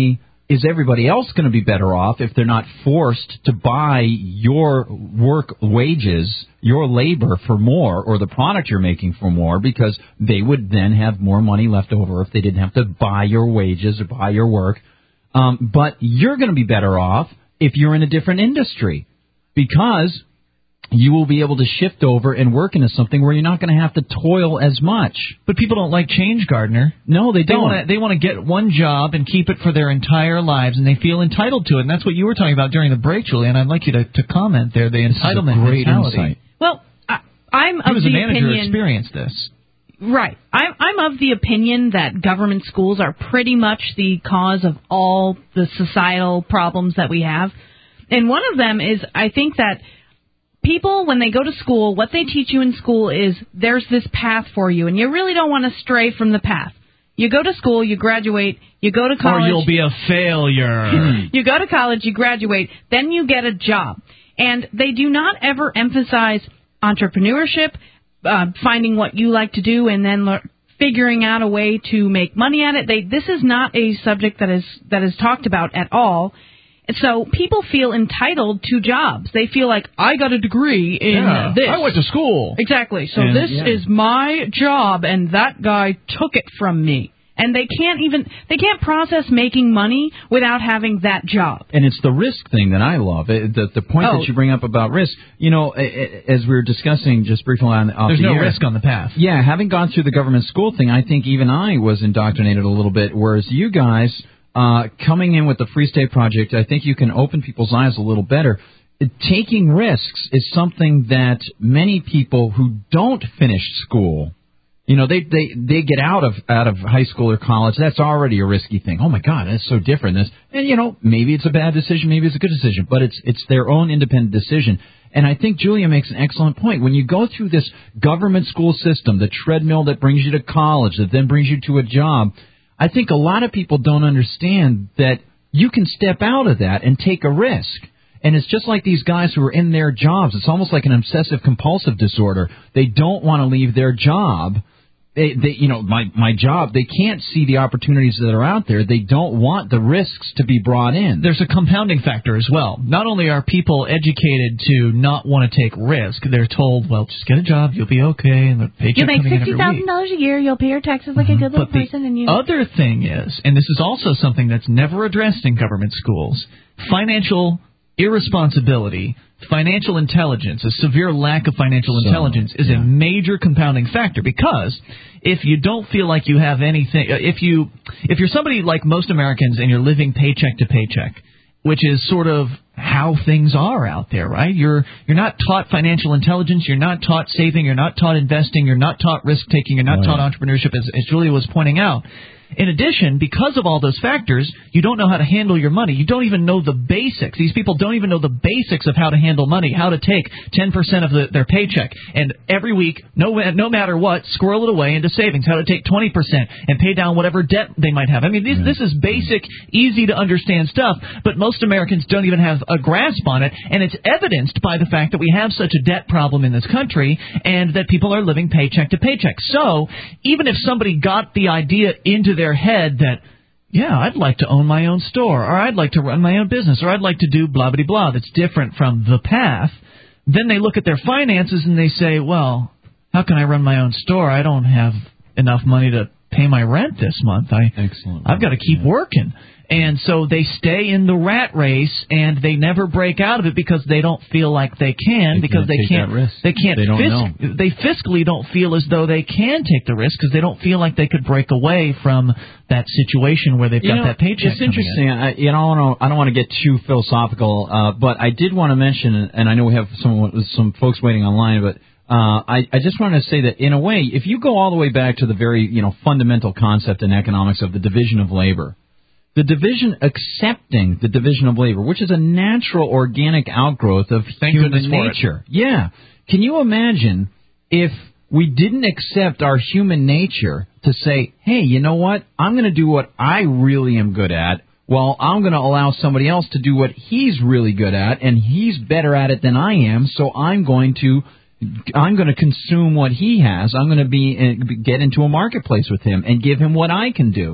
is everybody else going to be better off if they're not forced to buy your work wages, your labor for more, or the product you're making for more, because they would then have more money left over if they didn't have to buy your wages or buy your work. Um, but you're going to be better off if you're in a different industry, because you will be able to shift over and work into something where you're not going to have to toil as much. But people don't like change, Gardner. No, they don't. They want to they want to get one job and keep it for their entire lives, and they feel entitled to it. And that's what you were talking about during the break, Julian. I'd like you to, to comment there, the entitlement great mentality. Insight. Well, I, I'm you of as the a manager opinion... experienced this. Right. I'm, I'm of the opinion that government schools are pretty much the cause of all the societal problems that we have. And one of them is, I think that people, when they go to school, what they teach you in school is there's this path for you, and you really don't want to stray from the path. You go to school, you graduate, you go to college. Or you'll be a failure. You go to college, you graduate, then you get a job. And they do not ever emphasize entrepreneurship, uh, finding what you like to do, and then le- figuring out a way to make money at it. They, this is not a subject that is that is talked about at all. So people feel entitled to jobs. They feel like, I got a degree in yeah, this. I went to school. Exactly. So and, this yeah. is my job, and that guy took it from me. And they can't even, they can't process making money without having that job. And it's the risk thing that I love. It, the, the point Oh. that you bring up about risk, you know, as we were discussing just briefly on off There's the no air, risk on the path. Yeah, having gone through the government school thing, I think even I was indoctrinated a little bit, whereas you guys... Uh, coming in with the Free State Project, I think you can open people's eyes a little better. Taking risks is something that many people who don't finish school, you know, they they they get out of out of high school or college. That's already a risky thing. Oh my God, that's so different. This, and you know, maybe it's a bad decision, maybe it's a good decision, but it's it's their own independent decision. And I think Julia makes an excellent point. When you go through this government school system, the treadmill that brings you to college, that then brings you to a job. I think a lot of people don't understand that you can step out of that and take a risk. And it's just like these guys who are in their jobs. It's almost like an obsessive-compulsive disorder. They don't want to leave their job. They, they, you know, my my job, they can't see the opportunities that are out there. They don't want the risks to be brought in. There's a compounding factor as well. Not only are people educated to not want to take risk, they're told, well, just get a job, you'll be okay, and the paycheck You make coming in sixty every thousand week. dollars a year. You'll pay your taxes like a good little But the person, and you. other thing is, and this is also something that's never addressed in government schools, financial irresponsibility, financial intelligence, a severe lack of financial So, intelligence is yeah. a major compounding factor, because if you don't feel like you have anything, if you if you're somebody like most Americans and you're living paycheck to paycheck, which is sort of how things are out there, right? You're you're not taught financial intelligence, you're not taught saving, you're not taught investing, you're not taught risk taking, you're not Right. taught entrepreneurship, as, as Julia was pointing out. In addition, because of all those factors, you don't know how to handle your money. You don't even know the basics. These people don't even know the basics of how to handle money, how to take ten percent of the, their paycheck and every week, no no matter what, squirrel it away into savings, how to take twenty percent and pay down whatever debt they might have. I mean, this, this is basic, easy to understand stuff, but most Americans don't even have a grasp on it, and it's evidenced by the fact that we have such a debt problem in this country and that people are living paycheck to paycheck. So even if somebody got the idea into their head that, yeah, I'd like to own my own store, or I'd like to run my own business, or I'd like to do blah, blah, blah, that's different from the path, then they look at their finances and they say, well, how can I run my own store? I don't have enough money to pay my rent this month. I, Excellent. I've got to keep working. And so they stay in the rat race, and they never break out of it because they don't feel like they can, They because can't they take can't. that risk. They can't. They don't fisc- know. They fiscally don't feel as though they can take the risk because they don't feel like they could break away from that situation where they've You got know, that paycheck. It's coming interesting. in. I, you know, I don't, I don't want to get too philosophical, uh, but I did want to mention, and I know we have some some folks waiting online, but. Uh, I, I just wanted to say that, in a way, if you go all the way back to the very, you know, fundamental concept in economics of the division of labor, the division accepting the division of labor, which is a natural, organic outgrowth of Thank human goodness for it. nature. Yeah. Can you imagine if we didn't accept our human nature to say, hey, you know what? I'm going to do what I really am good at. Well, I'm going to allow somebody else to do what he's really good at, and he's better at it than I am, so I'm going to I'm going to consume what he has. I'm going to be get into a marketplace with him and give him what I can do.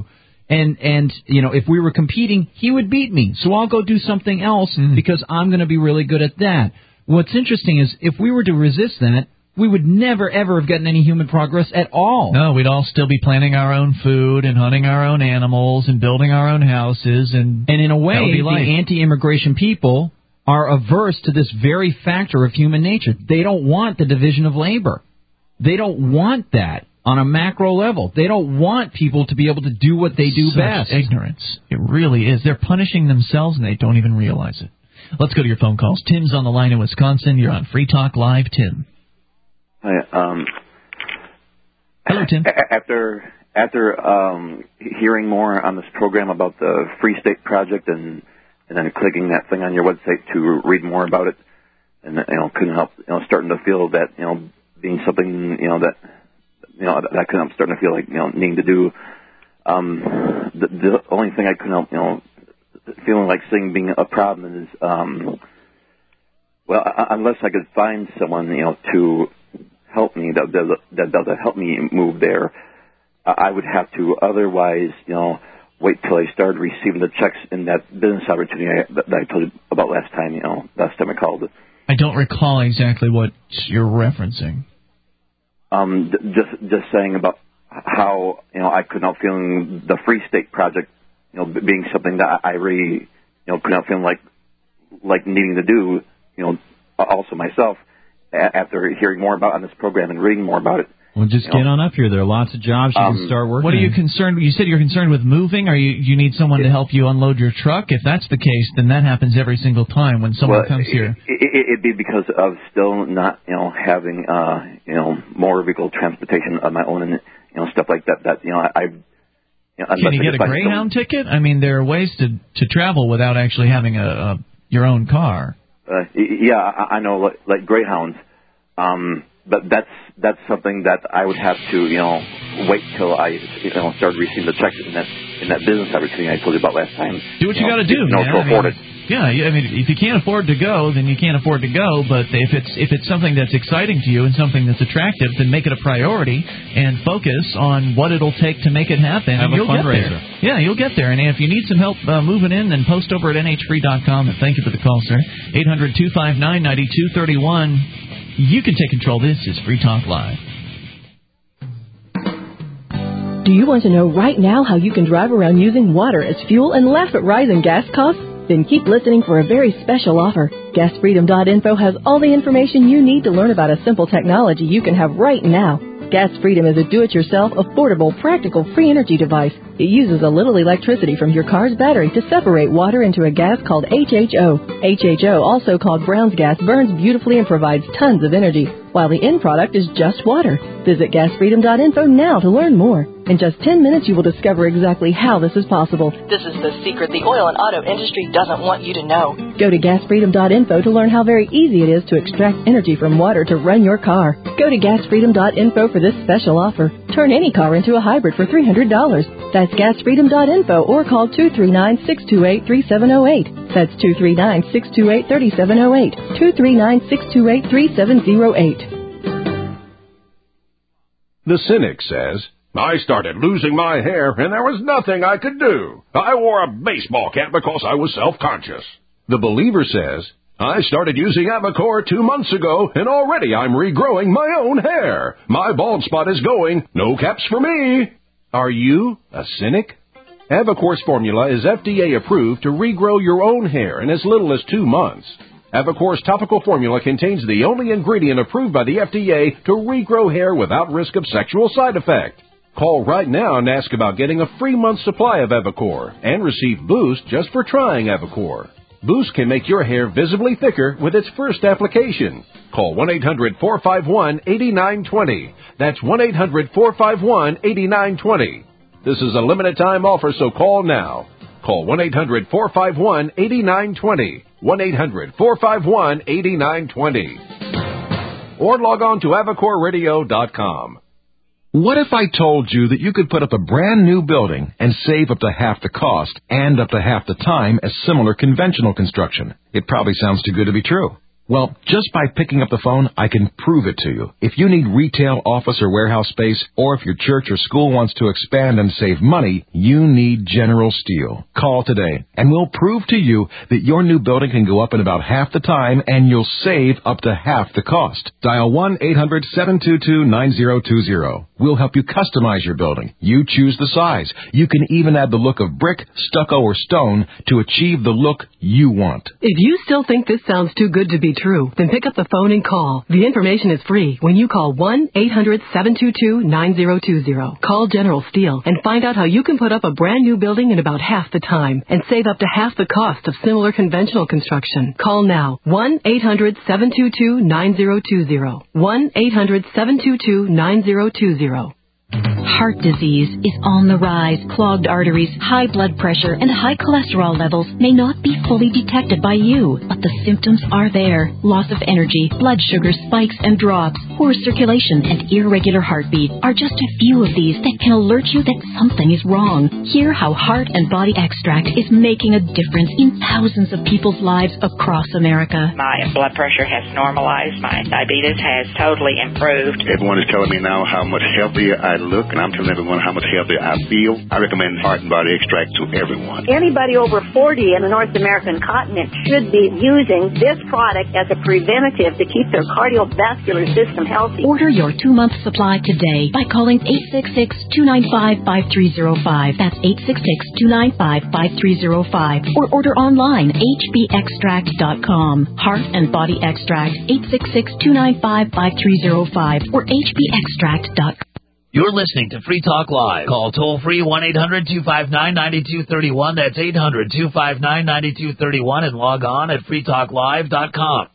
And, and you know, if we were competing, he would beat me. So I'll go do something else mm-hmm. because I'm going to be really good at that. What's interesting is if we were to resist that, we would never, ever have gotten any human progress at all. No, we'd all still be planting our own food and hunting our own animals and building our own houses. And, and in a way, the anti-immigration people are averse to this very factor of human nature. They don't want the division of labor. They don't want that on a macro level. They don't want people to be able to do what they do Such best. Ignorance. It really is. They're punishing themselves, and they don't even realize it. Let's go to your phone calls. Tim's on the line in Wisconsin. You're on Free Talk Live. Tim. Hi, um, Hello, Tim. After after um, hearing more on this program about the Free State Project and and then clicking that thing on your website to read more about it, and you know, couldn't help you know starting to feel that you know being something you know that you know that I couldn't help starting to feel like you know needing to do. Um, the, the only thing I couldn't help you know feeling like seeing being a problem is um, well unless I could find someone you know to help me, that does that does help me move there, I would have to otherwise, you know, wait till I started receiving the checks in that business opportunity I, that I told you about last time, you know, last time I called. I don't recall exactly what you're referencing. Um, just just saying about how, you know, I could not feeling the Free State Project, you know, being something that I really, you know, could not feel like, like needing to do, you know, also myself. After hearing more about on this program and reading more about it. Well, just get know. on up here. There are lots of jobs you um, can start working. What are you concerned? You said you're concerned with moving. Are you you need someone to help you unload your truck? If that's the case, then that happens every single time when someone well, comes it, here. It, it, it'd be because of still not, you know, having, uh, you know, motor vehicle transportation of my own and, you know, stuff like that. That you know, I. You know, Can you get a Greyhound ticket? I mean, there are ways to to travel without actually having a, a your own car. Uh, yeah, I, I know, like, like Greyhounds. Um, but that's that's something that I would have to, you know, wait till I, you know, started receiving the checks in that in that business opportunity I told you about last time. Do what you, you got to do, you know, man. to afford I mean, it. Yeah, I mean, if you can't afford to go, then you can't afford to go. But if it's if it's something that's exciting to you and something that's attractive, then make it a priority and focus on what it'll take to make it happen. Have and a you'll fundraiser. get there. Yeah, you'll get there. And if you need some help uh, moving in, then post over at N H free dot com. And thank you for the call, sir. eight hundred two five nine nine two three one. You can take control. This is Free Talk Live. Do you want to know right now how you can drive around using water as fuel and laugh at rising gas costs? Then keep listening for a very special offer. gas freedom dot info has all the information you need to learn about a simple technology you can have right now. Gas Freedom is a do-it-yourself, affordable, practical, free energy device. It uses a little electricity from your car's battery to separate water into a gas called H H O. H H O, also called Brown's gas, burns beautifully and provides tons of energy, while the end product is just water. Visit gas freedom dot info now to learn more. In just ten minutes, you will discover exactly how this is possible. This is the secret the oil and auto industry doesn't want you to know. Go to gas freedom dot info to learn how very easy it is to extract energy from water to run your car. Go to gas freedom dot info for this special offer. Turn any car into a hybrid for three hundred dollars. That's gas freedom dot info or call two three nine, six two eight, three seven zero eight. That's two three nine, six two eight, three seven zero eight. two three nine, six two eight, three seven zero eight. The cynic says, I started losing my hair and there was nothing I could do. I wore a baseball cap because I was self-conscious. The believer says, I started using Avacor two months ago and already I'm regrowing my own hair. My bald spot is going, no caps for me. Are you a cynic? Avacor's formula is F D A approved to regrow your own hair in as little as two months. Avacor's topical formula contains the only ingredient approved by the F D A to regrow hair without risk of sexual side effect. Call right now and ask about getting a free month supply of Avacor and receive Boost just for trying Avacor. Boost can make your hair visibly thicker with its first application. Call one eight hundred, four five one, eight nine two zero. That's one eight hundred, four five one, eight nine two zero. This is a limited time offer, so call now. Call one eight hundred, four five one, eight nine two zero. one eight hundred, four five one, eight nine two zero. Or log on to avacor radio dot com. What if I told you that you could put up a brand new building and save up to half the cost and up to half the time as similar conventional construction? It probably sounds too good to be true. Well, just by picking up the phone, I can prove it to you. If you need retail, office, or warehouse space, or if your church or school wants to expand and save money, you need General Steel. Call today, and we'll prove to you that your new building can go up in about half the time, and you'll save up to half the cost. Dial one eight hundred seven two two nine zero two zero. We'll help you customize your building. You choose the size. You can even add the look of brick, stucco, or stone to achieve the look you want. If you still think this sounds too good to be true, then pick up the phone and call. The information is free when you call one eight hundred seven two two nine zero two zero. Call General Steel and find out how you can put up a brand new building in about half the time and save up to half the cost of similar conventional construction. Call now. one eight hundred seven two two nine zero two zero. one eight hundred seven two two nine zero two zero. Heart disease is on the rise. Clogged arteries, high blood pressure, and high cholesterol levels may not be fully detected by you, but the symptoms are there. Loss of energy, blood sugar spikes and drops, poor circulation, and irregular heartbeat are just a few of these that can alert you that something is wrong. Hear how Heart and Body Extract is making a difference in thousands of people's lives across America. My blood pressure has normalized. My diabetes has totally improved. Everyone is telling me now how much healthier I look, and I'm telling everyone how much healthier I feel. I recommend Heart and Body Extract to everyone. Anybody over forty in the North American continent should be using this product as a preventative to keep their cardiovascular system healthy. Order your two-month supply today by calling eight six six, two nine five, five three zero five. That's eight six six, two nine five, five three zero five. Or order online, h b extract dot com. Heart and Body Extract, eight six six, two nine five, five three zero five or h b extract dot com. You're listening to Free Talk Live. Call toll-free one eight hundred two five nine nine two three one. That's eight hundred two five nine nine two three one. And log on at free talk live dot com.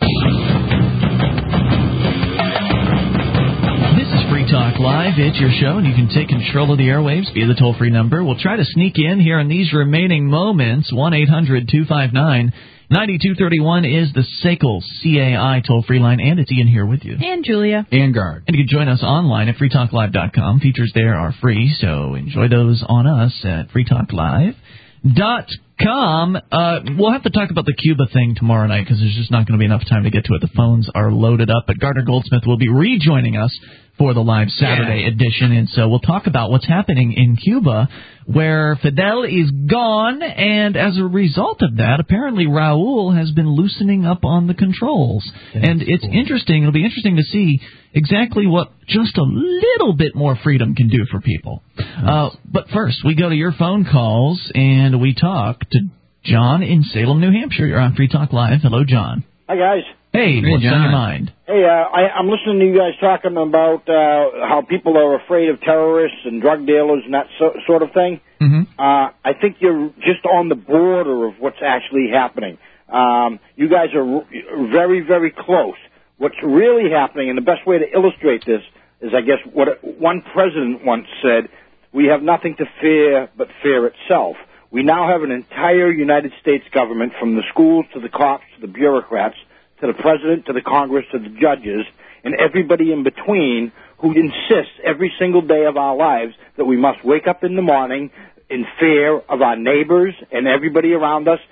This is Free Talk Live. It's your show, and you can take control of the airwaves via the toll-free number. We'll try to sneak in here in these remaining moments. one eight hundred two five nine nine two three one is the S A C L C A I toll-free line, and it's Ian here with you. And Julia. And Guard. And you can join us online at free talk live dot com. Features there are free, so enjoy those on us at free talk live dot com. Uh, we'll have to talk about the Cuba thing tomorrow night because there's just not going to be enough time to get to it. The phones are loaded up, but Gardner Goldsmith will be rejoining us for the live Saturday yeah. edition, and so we'll talk about what's happening in Cuba, where Fidel is gone, and as a result of that, apparently Raul has been loosening up on the controls. That's and it's cool. interesting. It'll be interesting to see exactly what just a little bit more freedom can do for people. Uh, but first, we go to your phone calls, and we talk to John in Salem, New Hampshire. You're on Free Talk Live. Hello, John. Hi, guys. Hey, hey what's John. on your mind? Hey, uh, I, I'm listening to you guys talking about uh, how people are afraid of terrorists and drug dealers and that so, sort of thing. Mm-hmm. Uh, I think you're just on the border of what's actually happening. Um, you guys are r- very, very close. What's really happening, and the best way to illustrate this is, I guess, what one president once said, we have nothing to fear but fear itself. We now have an entire United States government, from the schools to the cops to the bureaucrats, to the president, to the Congress, to the judges, and everybody in between who insists every single day of our lives that we must wake up in the morning in fear of our neighbors and everybody around us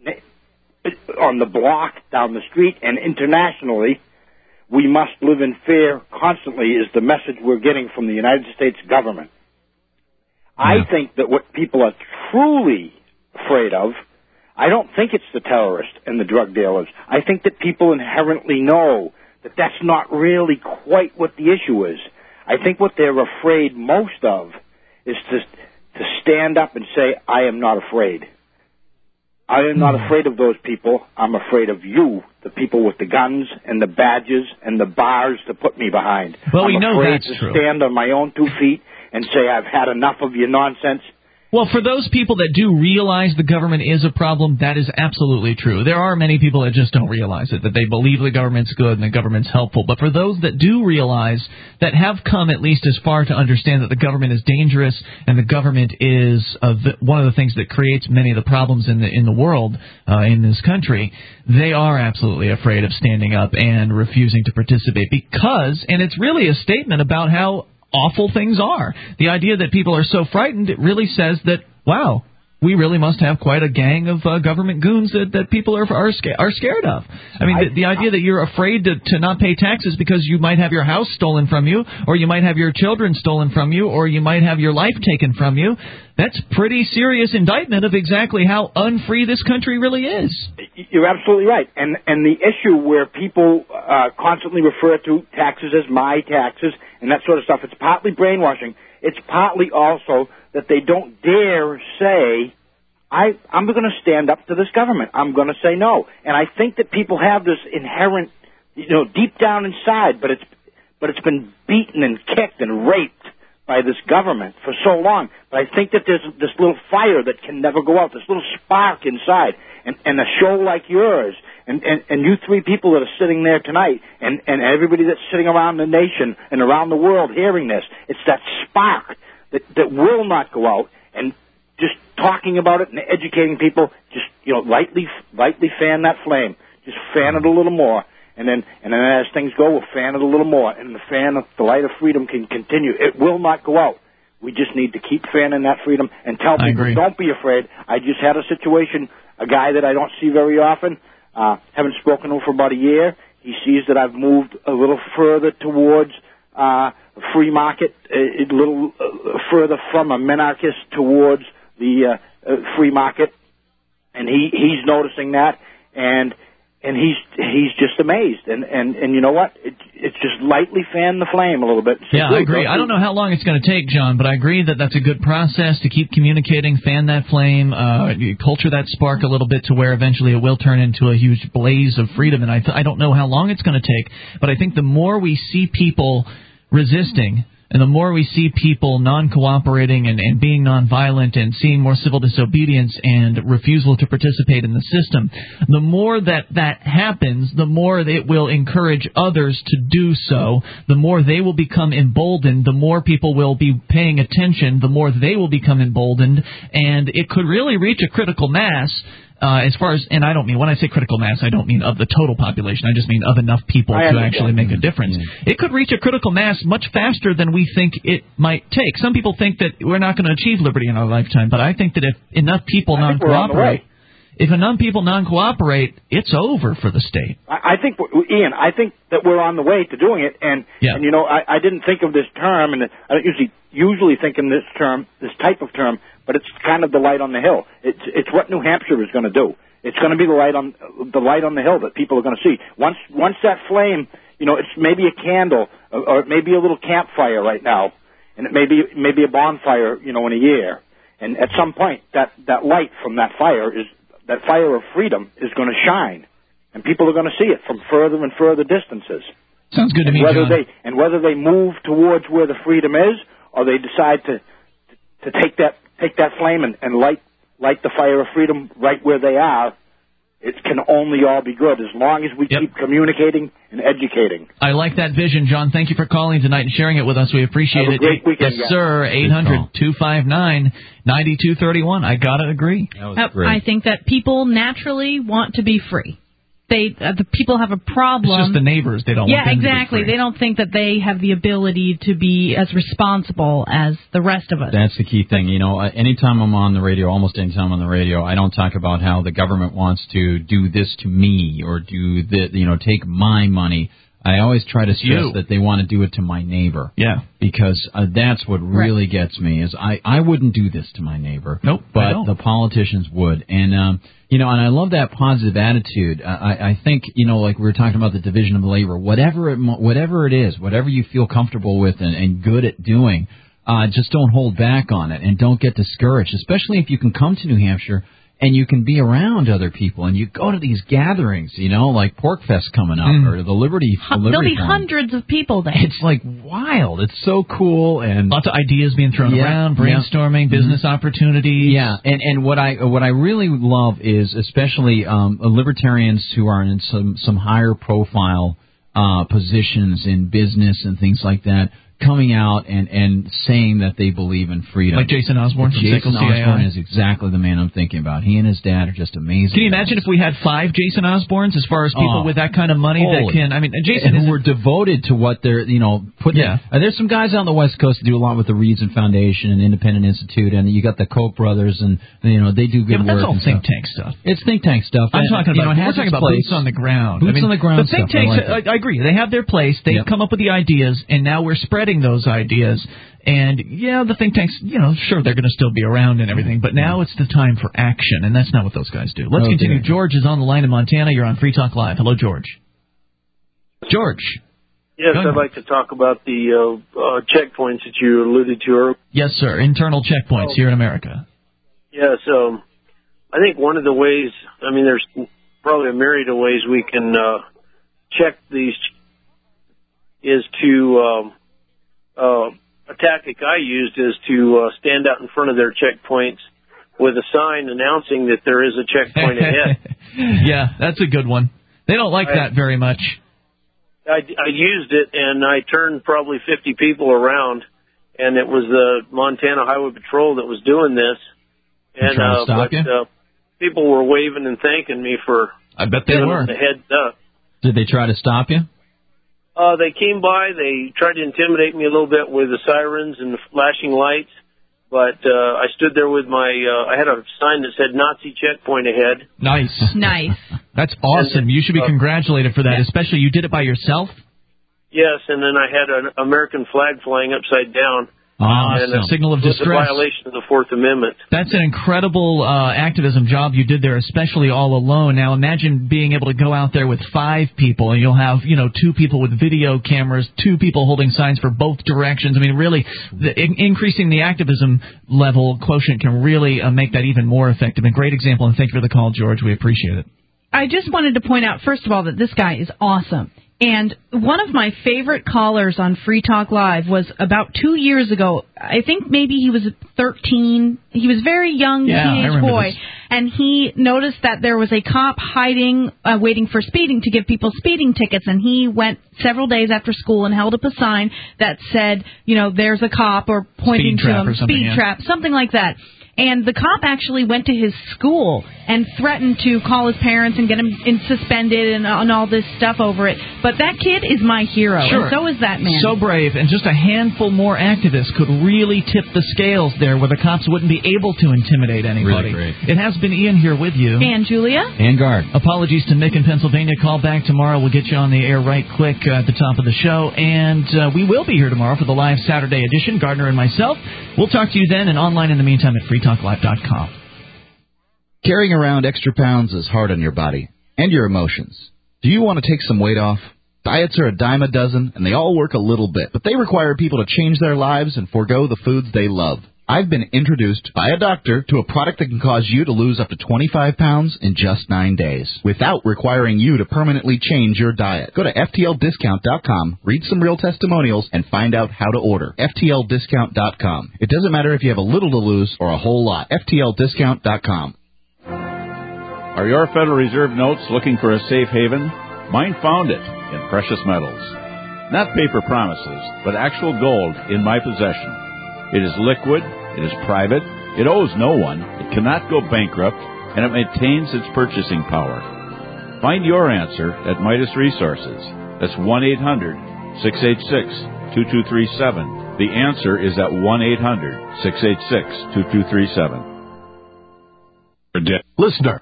on the block, down the street, and internationally. We must live in fear constantly is the message we're getting from the United States government. Yeah. I think that what people are truly afraid of, I don't think it's the terrorists and the drug dealers. I think that people inherently know that that's not really quite what the issue is. I think what they're afraid most of is to to stand up and say, I am not afraid. I am not afraid of those people. I'm afraid of you, the people with the guns and the badges and the bars to put me behind. Well, I'm we know afraid that's to true. stand on my own two feet and say, I've had enough of your nonsense. Well, for those people that do realize the government is a problem, that is absolutely true. There are many people that just don't realize it, that they believe the government's good and the government's helpful. But for those that do realize, that have come at least as far to understand that the government is dangerous and the government is uh, the, one of the things that creates many of the problems in the in the world, uh, in this country, they are absolutely afraid of standing up and refusing to participate because, and it's really a statement about how awful things are. The idea that people are so frightened, it really says that, wow, we really must have quite a gang of uh, government goons that, that people are are, sca- are scared of. I mean, I, the, the idea that you're afraid to, to not pay taxes because you might have your house stolen from you, or you might have your children stolen from you, or you might have your life taken from you, that's pretty serious indictment of exactly how unfree this country really is. You're absolutely right. And and the issue where people uh, constantly refer to taxes as my taxes and that sort of stuff, it's partly brainwashing. It's partly also that they don't dare say, I, I'm going to stand up to this government. I'm going to say no. And I think that people have this inherent, you know, deep down inside, but it's but it's been beaten and kicked and raped by this government for so long. But I think that there's this little fire that can never go out, this little spark inside. And, and a show like yours, and, and, and you three people that are sitting there tonight, and, and everybody that's sitting around the nation and around the world hearing this, it's that spark that, that will not go out. And just talking about it and educating people, just, you know, lightly, lightly fan that flame. Just fan it a little more. And then, and then as things go, we'll fan it a little more. And the fan of the light of freedom can continue. It will not go out. We just need to keep fanning that freedom and tell people, don't be afraid. I just had a situation, a guy that I don't see very often, uh, haven't spoken to him for about a year. He sees that I've moved a little further towards uh, free market, a, a little uh, further from a minarchist towards the uh, uh, free market. And he, he's noticing that, and and he's he's just amazed. And, and, and you know what? It, it's just lightly fan the flame a little bit. So yeah, I agree. I don't know how long it's going to take, John, but I agree that that's a good process to keep communicating, fan that flame, uh, culture that spark a little bit to where eventually it will turn into a huge blaze of freedom. And I, th- I don't know how long it's going to take, but I think the more we see people resisting, and the more we see people non-cooperating and, and being nonviolent and seeing more civil disobedience and refusal to participate in the system, the more that that happens, the more it will encourage others to do so, the more they will become emboldened, the more people will be paying attention, the more they will become emboldened, and it could really reach a critical mass. Uh, as far as, and I don't mean, when I say critical mass, I don't mean of the total population. I just mean of enough people to actually make a difference. Yeah. It could reach a critical mass much faster than we think it might take. Some people think that we're not going to achieve liberty in our lifetime, but I think that if enough people non-cooperate, if enough people non-cooperate, it's over for the state. I, I think, Ian, I think that we're on the way to doing it, and, yeah. and you know, I, I didn't think of this term, and I don't usually usually think in this term, this type of term, but it's kind of the light on the hill. It's it's what New Hampshire is going to do. It's going to be the light on the light on the hill that people are going to see. Once once that flame, you know, it's maybe a candle or, or maybe a little campfire right now, and it may be maybe a bonfire, you know, in a year. And at some point, that that light from that fire is that fire of freedom is going to shine, and people are going to see it from further and further distances. Sounds good to and me, whether John. They, and whether they move towards where the freedom is, or they decide to to take that take that flame and, and light light the fire of freedom right where they are, it can only all be good as long as we yep. keep communicating and educating. I like that vision, John. Thank you for calling tonight and sharing it with us. We appreciate Have it. a great weekend, yes, guys. sir. eight hundred two five nine nine two three one. I gotta agree. That was Uh, great. I think that people naturally want to be free. They uh, the people have a problem. It's just the neighbors. They don't yeah, want them exactly. to be free. They don't think that they have the ability to be as responsible as the rest of us. That's the key thing. You know, uh, anytime I'm on the radio, almost anytime I'm on the radio, I don't talk about how the government wants to do this to me or do the, you know, take my money. I always try to stress You. that they want to do it to my neighbor. Yeah. Because uh, that's what really right. gets me is I, I wouldn't do this to my neighbor. Nope. But the politicians would. And, um, you know, and I love that positive attitude. I, I think, you know, like we were talking about the division of labor, whatever it, whatever it is, whatever you feel comfortable with and, and good at doing, uh, just don't hold back on it and don't get discouraged, especially if you can come to New Hampshire and you can be around other people, and you go to these gatherings, you know, like PorcFest coming up, mm. or the Liberty, the Liberty There'll be Forum. hundreds of people there. It's like wild. It's so cool, and lots of ideas being thrown yeah, around, brainstorming, yeah. business mm-hmm. opportunities. Yeah, and and what I what I really love is especially um, libertarians who are in some some higher profile uh, positions in business and things like that. coming out and, and saying that they believe in freedom. Like Jason Osborne from Jason Sickle C A I? Osborne is exactly the man I'm thinking about. He and his dad are just amazing. Can you imagine if we had five Jason Osbornes as far as people Oh, with that kind of money that holy. can, I mean, Jason and is who were devoted to what they're, you know, putting. Yeah. Uh, there's some guys out on the West Coast that do a lot with the Reason Foundation and Independent Institute, and you got the Koch brothers, and, you know, they do good Yeah, but that's work. all and think stuff. tank stuff. It's think tank stuff. I'm and, talking you about, know, it we're has talking its about place. boots on the ground. Boots I mean, on the ground The think stuff, I tanks, like I, I agree. They have their place. They Yep. come up with the ideas, and now we're spreading those ideas. And, yeah, the think tanks, you know, sure, they're going to still be around and everything, but now it's the time for action, and that's not what those guys do. Let's Okay. continue. George is on the line in Montana. You're on Free Talk Live. Hello, George. George. Yes, Go ahead. I'd like to talk about the uh, uh, checkpoints that you alluded to earlier. Yes, sir. Internal checkpoints here in America. Yes, um, I think one of the ways, I mean, there's probably a myriad of ways we can uh, check these, is to, um, uh, a tactic I used is to uh, stand out in front of their checkpoints with a sign announcing that there is a checkpoint ahead. Yeah, that's a good one. They don't like I- that very much. I, I used it, and I turned probably fifty people around, and it was the Montana Highway Patrol that was doing this. And trying to uh, stop but you? uh, people were waving and thanking me for I bet they giving were. them the heads up. Did they try to stop you? Uh, they came by. They tried to intimidate me a little bit with the sirens and the flashing lights. But uh, I stood there with my, uh, I had a sign that said Nazi checkpoint ahead. Nice. Nice. That's awesome. You should be congratulated for that, especially you did it by yourself. Yes, and then I had an American flag flying upside down. Awesome. And, uh, Signal of it was distress. a violation of the Fourth Amendment. That's an incredible uh, activism job you did there, especially all alone. Now imagine being able to go out there with five people, and you'll have, you know, two people with video cameras, two people holding signs for both directions. I mean, really, the, in, increasing the activism level quotient can really uh, make that even more effective. A great example, and thank you for the call, George. We appreciate it. I just wanted to point out, first of all, that this guy is awesome. And one of my favorite callers on Free Talk Live was about two years ago. I think maybe he was thirteen. He was very young, Yeah, I teenage remember boy. this. And he noticed that there was a cop hiding, uh, waiting for speeding to give people speeding tickets. And he went several days after school and held up a sign that said, you know, there's a cop, or pointing Speed trap to him, or something, speed yeah. trap, something like that. And the cop actually went to his school and threatened to call his parents and get him in suspended and, and all this stuff over it. But that kid is my hero, Sure. and so is that man. So brave, and just a handful more activists could really tip the scales there where the cops wouldn't be able to intimidate anybody. Really great. It has been Ian here with you. And Julia? And guard. Apologies to Nick in Pennsylvania. Call back tomorrow. We'll get you on the air right quick uh, at the top of the show. And uh, we will be here tomorrow for the live Saturday edition, Gardner and myself. We'll talk to you then and online in the meantime at free talk live dot com. Carrying around extra pounds is hard on your body and your emotions. Do you want to take some weight off? Diets are a dime a dozen, and they all work a little bit, but they require people to change their lives and forego the foods they love. I've been introduced by a doctor to a product that can cause you to lose up to twenty-five pounds in just nine days without requiring you to permanently change your diet. Go to F T L discount dot com, read some real testimonials, and find out how to order. F T L discount dot com. It doesn't matter if you have a little to lose or a whole lot. F T L discount dot com. Are your Federal Reserve notes looking for a safe haven? Mine found it in precious metals. Not paper promises, but actual gold in my possession. It is liquid, it is private, it owes no one, it cannot go bankrupt, and it maintains its purchasing power. Find your answer at Midas Resources. That's one eight hundred, six eight six, two two three seven. The answer is at one eight hundred, six eight six, two two three seven. Listener.